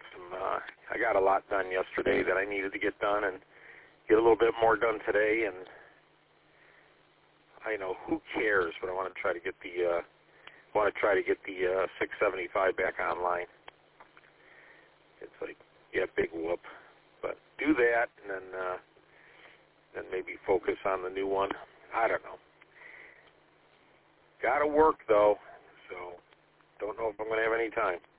I got a lot done yesterday that I needed to get done, and get a little bit more done today. And I know who cares, but I want to try to get the 675 back online. It's like, yeah, big whoop, but do that, and then maybe focus on the new one. I don't know. Got to work though, so don't know if I'm going to have any time.